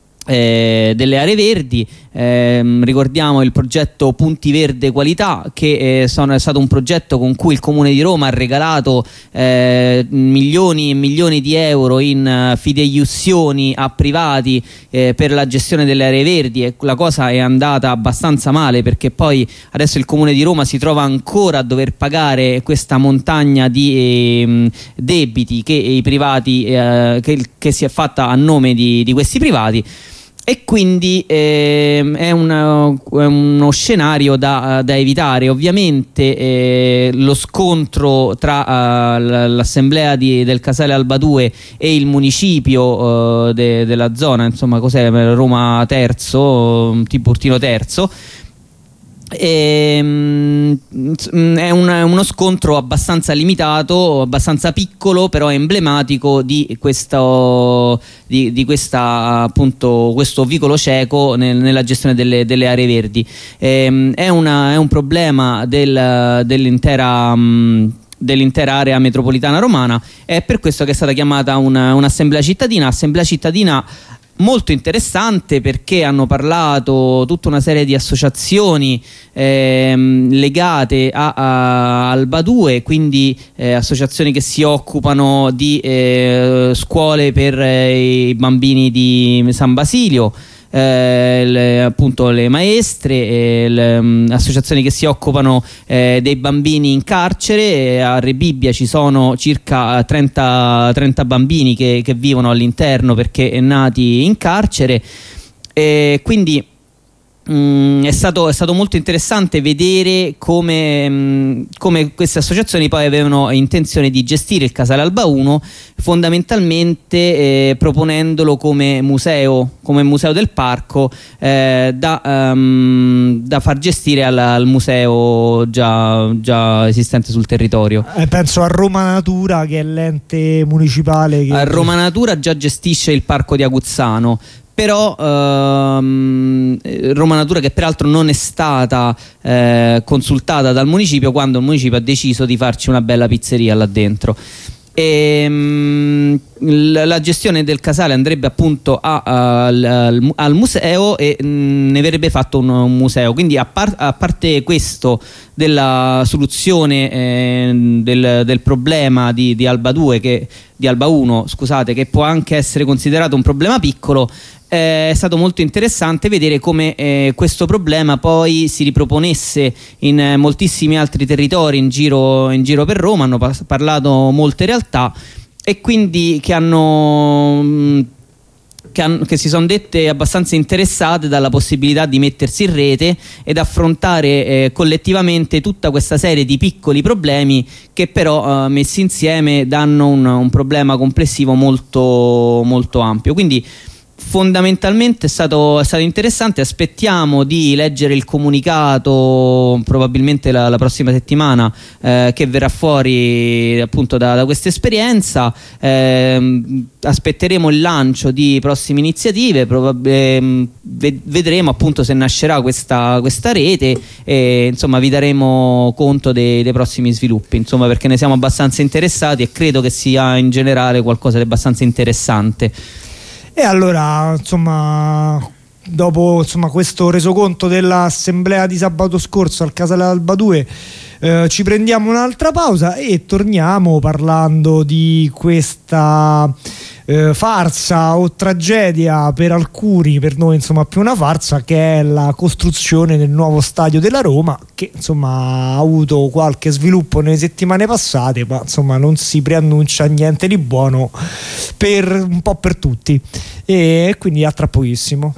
Eh, delle aree verdi. Eh, ricordiamo il progetto Punti Verde Qualità, che eh, sono, è stato un progetto con cui il Comune di Roma ha regalato eh, milioni e milioni di euro in uh, fideiussioni a privati eh, per la gestione delle aree verdi, e la cosa è andata abbastanza male, perché poi adesso il Comune di Roma si trova ancora a dover pagare questa montagna di eh, debiti che i privati eh, che, che si è fatta a nome di, di questi privati. E quindi eh, è, una, è uno scenario da, da evitare. Ovviamente eh, lo scontro tra uh, l'assemblea di, del Casale Alba due e il municipio uh, de, della zona, insomma cos'è, Roma Terzo, Tiburtino Terzo, E, mm, è un, uno scontro abbastanza limitato, abbastanza piccolo, però emblematico di questo, di, di questa, appunto, questo vicolo cieco nel, nella gestione delle, delle aree verdi. E, è, una, è un problema del, dell'intera um, dell'intera area metropolitana romana. È per questo che è stata chiamata una, un'assemblea cittadina, assemblea cittadina molto interessante, perché hanno parlato tutta una serie di associazioni ehm, legate a, a Alba due, quindi eh, associazioni che si occupano di eh, scuole per eh, i bambini di San Basilio, eh, le, appunto le maestre, eh, le um, associazioni che si occupano eh, dei bambini in carcere. E a Rebibbia ci sono circa trenta, trenta bambini che, che vivono all'interno perché nati in carcere, e quindi Mm, è, stato, è stato molto interessante vedere come, mm, come queste associazioni poi avevano intenzione di gestire il Casale Alba uno, fondamentalmente eh, proponendolo come museo, come museo del parco, eh, da, um, da far gestire al, al museo già, già esistente sul territorio. Eh, penso a Roma Natura, che è l'ente municipale che... A Roma Natura già gestisce il parco di Aguzzano, però ehm, Roma Natura, che peraltro non è stata eh, consultata dal municipio quando il municipio ha deciso di farci una bella pizzeria là dentro. E, mh, la gestione del casale andrebbe appunto a, a, al, al museo, e mh, ne verrebbe fatto un, un museo. Quindi a, par, a parte questo della soluzione eh, del, del problema di, di Alba due, che, di Alba uno, scusate, che può anche essere considerato un problema piccolo, eh, è stato molto interessante vedere come eh, questo problema poi si riproponesse in eh, moltissimi altri territori in giro, in giro per Roma. Hanno pas- parlato molte realtà, e quindi che hanno mh, Che, hanno, che si sono dette abbastanza interessate dalla possibilità di mettersi in rete ed affrontare eh, collettivamente tutta questa serie di piccoli problemi che però eh, messi insieme danno un, un problema complessivo molto, molto ampio. Quindi fondamentalmente è stato, è stato interessante. Aspettiamo di leggere il comunicato probabilmente la, la prossima settimana eh, che verrà fuori appunto da, da questa esperienza. Eh, aspetteremo il lancio di prossime iniziative, probab- eh, vedremo appunto se nascerà questa, questa rete, e insomma vi daremo conto dei, dei prossimi sviluppi, insomma, perché ne siamo abbastanza interessati e credo che sia in generale qualcosa di abbastanza interessante. E allora, insomma, dopo insomma, questo resoconto dell'assemblea di sabato scorso al Casale Alba due, eh, ci prendiamo un'altra pausa e torniamo parlando di questa eh, farsa o tragedia, per alcuni, per noi insomma più una farsa, che è la costruzione del nuovo stadio della Roma, che insomma ha avuto qualche sviluppo nelle settimane passate, ma insomma non si preannuncia niente di buono per un po' per tutti, e quindi a tra pochissimo.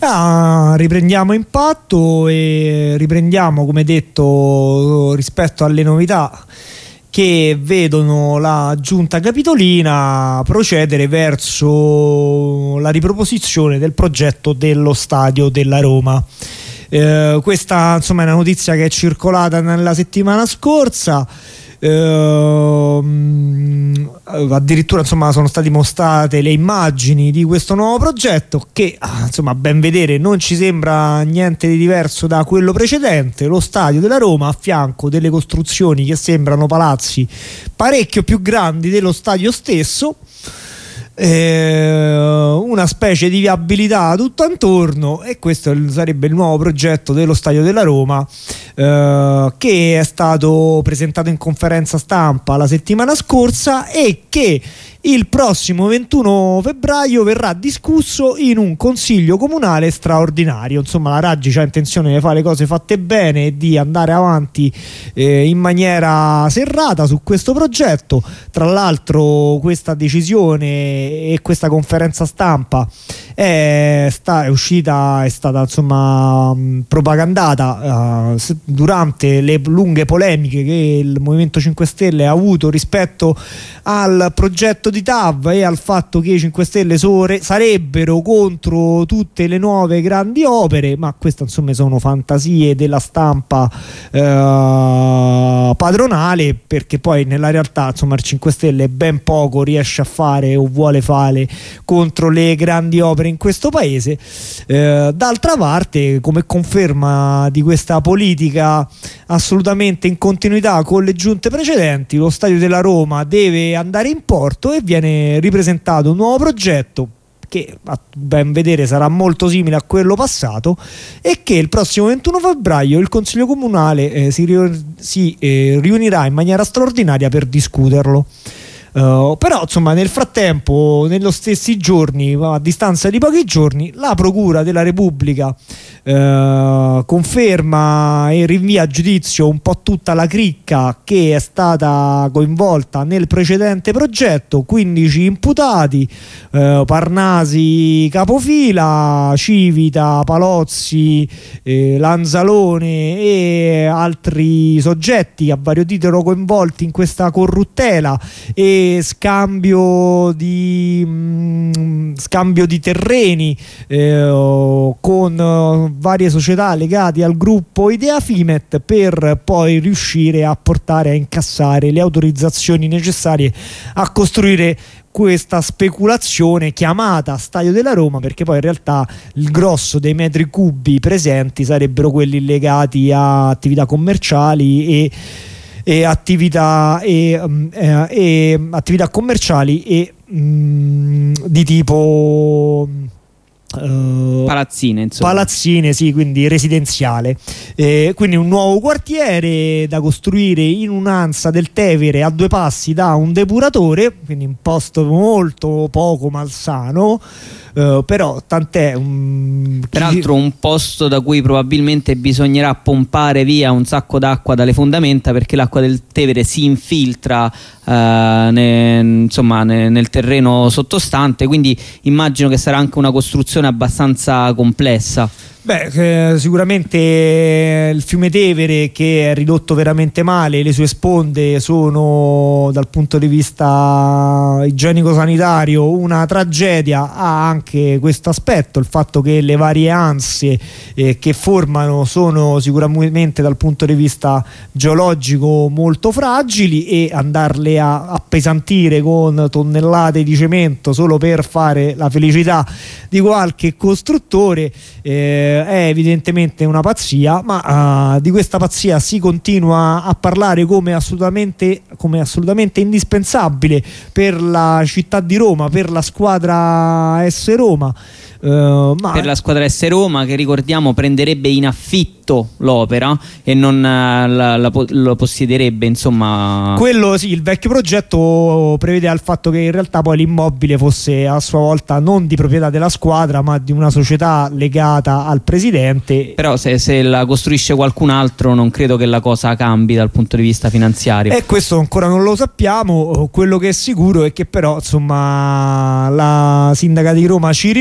Ah, riprendiamo Impatto e riprendiamo, come detto, rispetto alle novità che vedono la giunta capitolina procedere verso la riproposizione del progetto dello stadio della Roma. Eh, questa insomma è una notizia che è circolata nella settimana scorsa. Uh, addirittura insomma sono state mostrate le immagini di questo nuovo progetto che insomma a ben vedere non ci sembra niente di diverso da quello precedente. Lo stadio della Roma a fianco delle costruzioni che sembrano palazzi parecchio più grandi dello stadio stesso, eh, una specie di viabilità tutto intorno, e questo sarebbe il nuovo progetto dello stadio della Roma, eh, che è stato presentato in conferenza stampa la settimana scorsa e che il prossimo ventuno febbraio verrà discusso in un consiglio comunale straordinario. Insomma, la Raggi ha intenzione di fare le cose fatte bene e di andare avanti eh, in maniera serrata su questo progetto. Tra l'altro questa decisione e questa conferenza stampa è, sta, è uscita, è stata insomma propagandata uh, durante le lunghe polemiche che il Movimento cinque Stelle ha avuto rispetto al progetto di T A V e al fatto che i cinque Stelle sore, sarebbero contro tutte le nuove grandi opere, ma queste insomma sono fantasie della stampa eh, padronale, perché poi nella realtà insomma il cinque Stelle ben poco riesce a fare o vuole fare contro le grandi opere in questo paese. Eh, d'altra parte, come conferma di questa politica assolutamente in continuità con le giunte precedenti, lo stadio della Roma deve andare in porto e viene ripresentato un nuovo progetto che a ben vedere sarà molto simile a quello passato e che il prossimo ventuno febbraio il Consiglio Comunale eh, si, riun- si eh, riunirà in maniera straordinaria per discuterlo. Uh, però insomma nel frattempo, nello stessi giorni, a distanza di pochi giorni, la Procura della Repubblica uh, conferma e rinvia a giudizio un po' tutta la cricca che è stata coinvolta nel precedente progetto. Quindici imputati, uh, Parnasi capofila, Civita, Palozzi, eh, Lanzalone e altri soggetti a vario titolo coinvolti in questa corruttela e scambio di mh, scambio di terreni eh, con uh, varie società legate al gruppo Idea Fimet, per poi riuscire a portare a incassare le autorizzazioni necessarie a costruire questa speculazione chiamata Stadio della Roma, perché poi in realtà il grosso dei metri cubi presenti sarebbero quelli legati a attività commerciali e e attività e, eh, e attività commerciali e mh, di tipo Uh, palazzine, insomma. Palazzine, sì, quindi residenziale. Eh, quindi un nuovo quartiere da costruire in un'ansa del Tevere a due passi da un depuratore, quindi un posto molto poco malsano. Uh, però tant'è. Um, Peraltro un posto da cui probabilmente bisognerà pompare via un sacco d'acqua dalle fondamenta, perché l'acqua del Tevere si infiltra uh, ne, insomma, ne, nel terreno sottostante, quindi immagino che sarà anche una costruzione abbastanza complessa. Beh, eh, sicuramente il fiume Tevere, che è ridotto veramente male, le sue sponde sono dal punto di vista igienico-sanitario una tragedia. Ha anche questo aspetto, il fatto che le varie anse eh, che formano sono sicuramente dal punto di vista geologico molto fragili, e andarle a appesantire con tonnellate di cemento solo per fare la felicità di qualche costruttore eh, è evidentemente una pazzia, ma uh, di questa pazzia si continua a parlare come assolutamente, come assolutamente indispensabile per la città di Roma, per la squadra S Roma. Uh, ma per la squadra S Roma, che ricordiamo prenderebbe in affitto l'opera e non uh, la, la, lo possiederebbe, insomma. Quello sì, il vecchio progetto prevedeva il fatto che in realtà poi l'immobile fosse a sua volta non di proprietà della squadra, ma di una società legata al presidente. Però se, se la costruisce qualcun altro non credo che la cosa cambi dal punto di vista finanziario. E questo ancora non lo sappiamo. Quello che è sicuro è che però insomma la sindaca di Roma ci riprova.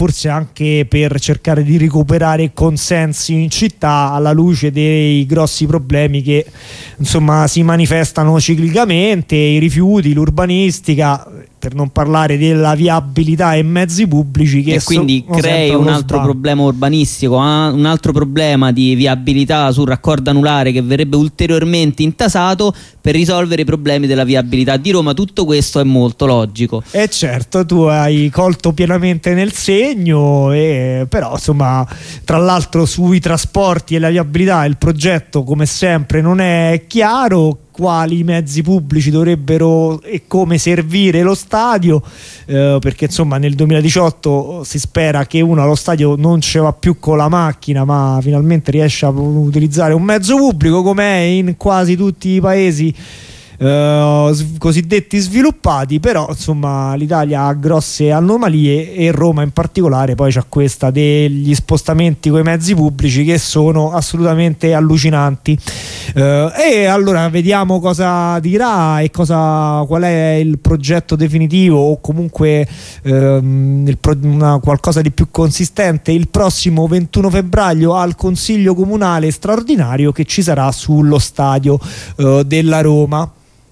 forse anche per cercare di recuperare consensi in città alla luce dei grossi problemi che insomma si manifestano ciclicamente, i rifiuti, l'urbanistica, per non parlare della viabilità e mezzi pubblici che e quindi sono crei sempre un allo altro sbando. problema urbanistico, eh? Un altro problema di viabilità sul raccordo anulare che verrebbe ulteriormente intasato per risolvere i problemi della viabilità di Roma. Tutto questo è molto logico. E certo, tu hai colto pienamente nel segno, e, però insomma, tra l'altro sui trasporti e la viabilità il progetto come sempre non è chiaro, quali mezzi pubblici dovrebbero e come servire lo stadio, eh, perché insomma nel duemiladiciotto si spera che uno allo stadio non ce va più con la macchina ma finalmente riesce a utilizzare un mezzo pubblico, come è in quasi tutti i paesi Uh, cosiddetti sviluppati. Però insomma l'Italia ha grosse anomalie e Roma in particolare poi c'ha questa degli spostamenti coi mezzi pubblici che sono assolutamente allucinanti. Uh, e allora vediamo cosa dirà e cosa, qual è il progetto definitivo o comunque um, il pro, una, qualcosa di più consistente il prossimo ventuno febbraio al Consiglio Comunale straordinario che ci sarà sullo stadio uh, della Roma.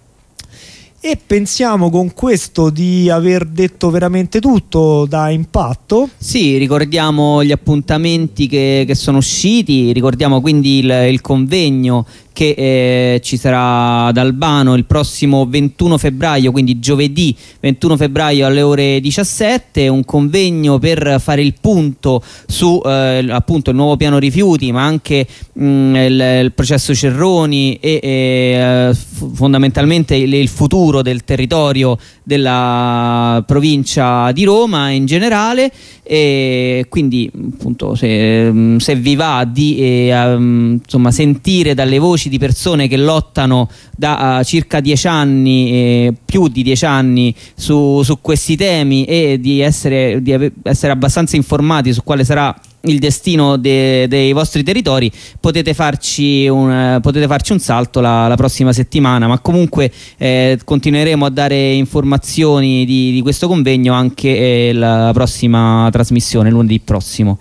E pensiamo con questo di aver detto veramente tutto da Impatto. Sì, ricordiamo gli appuntamenti che, che sono usciti, ricordiamo quindi il, il convegno che eh, ci sarà ad Albano il prossimo ventuno febbraio, quindi giovedì ventuno febbraio alle ore diciassette, un convegno per fare il punto su eh, appunto il nuovo piano rifiuti, ma anche mh, il, il processo Cerroni e, e fondamentalmente il, il futuro del territorio della provincia di Roma in generale. E quindi appunto se, se vi va di eh, um, insomma sentire dalle voci di persone che lottano da uh, circa dieci anni, eh, più di dieci anni su, su questi temi, e di essere, di essere abbastanza informati su quale sarà il destino de, dei vostri territori, potete farci un, potete farci un salto la, la prossima settimana, ma comunque eh, continueremo a dare informazioni di, di questo convegno anche eh, la prossima trasmissione, lunedì prossimo.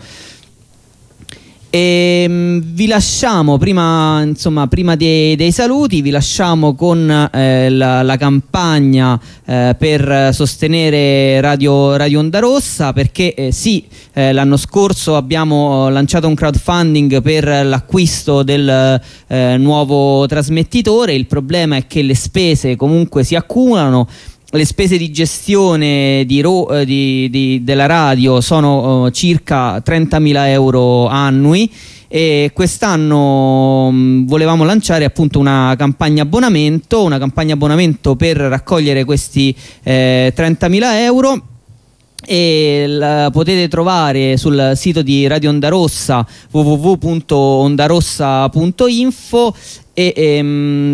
E mh, vi lasciamo prima, insomma, prima dei, dei saluti, vi lasciamo con eh, la, la campagna eh, per sostenere Radio, Radio Onda Rossa, perché eh, sì, eh, l'anno scorso abbiamo lanciato un crowdfunding per l'acquisto del eh, nuovo trasmettitore. Il problema è che le spese comunque si accumulano. Le spese di gestione di ro- di, di, della radio sono uh, circa trentamila euro annui, e quest'anno mh, volevamo lanciare appunto una campagna abbonamento, una campagna abbonamento per raccogliere questi eh, trentamila euro. E la potete trovare sul sito di Radio Onda Rossa, w w w punto ondarossa punto info. E ehm,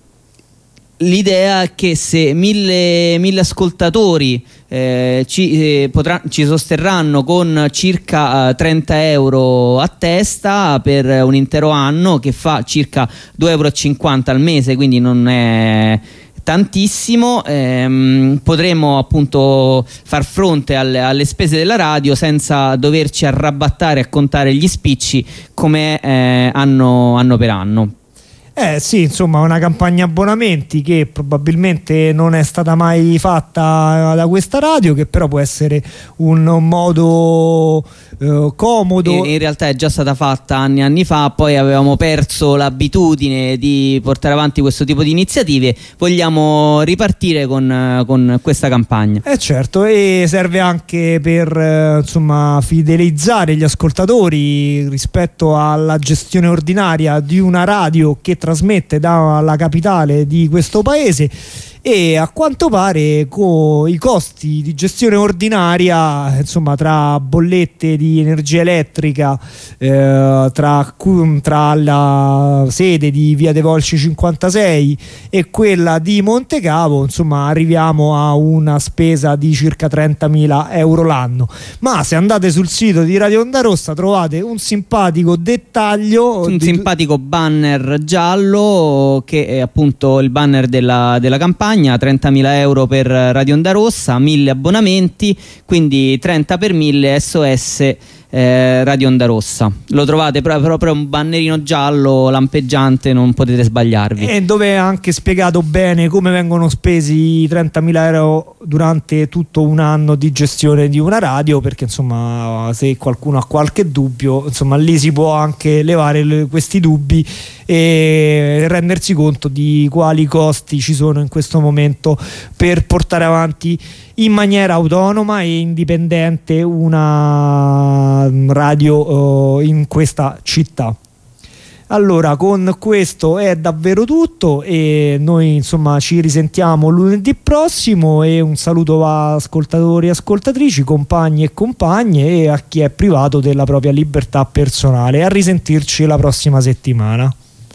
l'idea è che se mille, mille ascoltatori eh, ci, eh, potrà, ci sosterranno con circa eh, trenta euro a testa per un intero anno, che fa circa due euro e cinquanta al mese, quindi non è tantissimo, ehm, potremo appunto far fronte alle, alle spese della radio senza doverci arrabattare a contare gli spicci come eh, anno, anno per anno. Eh sì, insomma, una campagna abbonamenti che probabilmente non è stata mai fatta da questa radio, che però può essere un, un modo eh, comodo. In, in realtà è già stata fatta anni e anni fa, poi avevamo perso l'abitudine di portare avanti questo tipo di iniziative. Vogliamo ripartire con, con questa campagna. Eh certo, e serve anche per eh, insomma fidelizzare gli ascoltatori rispetto alla gestione ordinaria di una radio che trasmette dalla capitale di questo paese, e a quanto pare con i costi di gestione ordinaria, insomma, tra bollette di energia elettrica, eh, tra, tra la sede di Via dei Volsci cinquantasei e quella di Montecavo, insomma, arriviamo a una spesa di circa trentamila euro l'anno. Ma se andate sul sito di Radio Onda Rossa trovate un simpatico dettaglio, un di... simpatico banner giallo che è appunto il banner della, della campagna, campagna, trentamila euro per Radio Onda Rossa, mille abbonamenti, quindi trenta per mille S O S eh, Radio Onda Rossa. Lo trovate proprio, proprio un bannerino giallo lampeggiante, non potete sbagliarvi. E dove è anche spiegato bene come vengono spesi i trentamila euro durante tutto un anno di gestione di una radio, perché insomma se qualcuno ha qualche dubbio, insomma lì si può anche levare le, questi dubbi e rendersi conto di quali costi ci sono in questo momento per portare avanti in maniera autonoma e indipendente una radio uh, in questa città. Allora, con questo è davvero tutto e noi insomma ci risentiamo lunedì prossimo, e un saluto a ascoltatori e ascoltatrici, compagni e compagne, e a chi è privato della propria libertà personale. A risentirci la prossima settimana.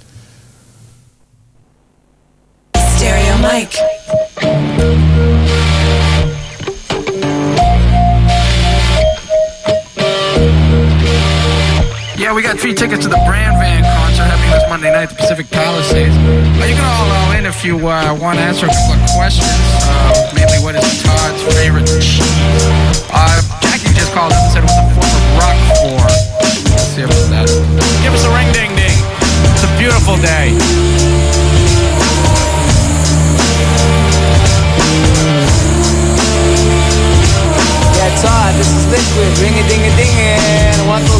Stereo Mike. Yeah, we got three tickets to the Brand Van concert happening this Monday night at the Pacific Palisades. Uh, you can all all in if you uh, want to answer a couple of questions. Uh, mainly, what is Todd's favorite cheese? Uh, Jackie just called up and said it was a form of rock for. Let's see if it's that. Give us a ring ding ding. It's a beautiful day. Yeah, Todd, this is Liquid. Ring a ding a ding.